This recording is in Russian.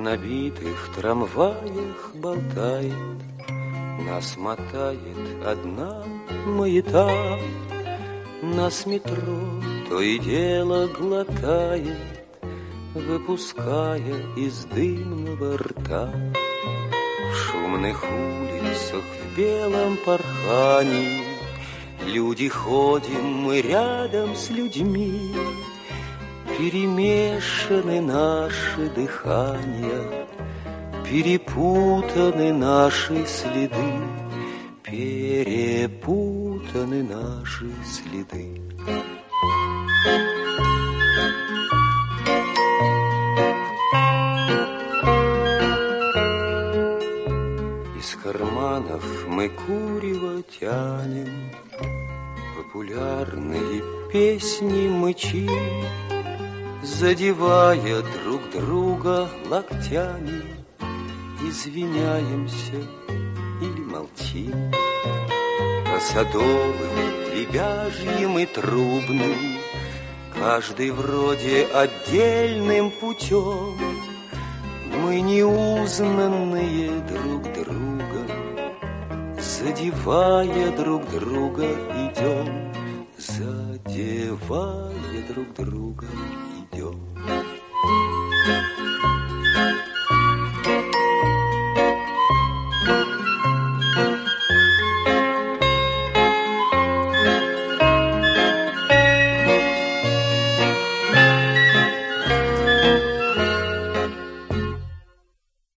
набитых трамваях болтает, нас мотает одна маята. Нас метро то и дело глотает, выпуская из дымного рта. В шумных улицах в белом пархании люди ходим, мы рядом с людьми. Перемешаны наши дыхания, перепутаны наши следы, перепутаны наши следы. Из карманов мы курево тянем, популярные песни мычим, задевая друг друга локтями, извиняемся или молчим. По садовым, лебяжьим и трубным, каждый вроде отдельным путем, мы неузнанные друг другом, задевая друг друга идем, задевая друг друга идем.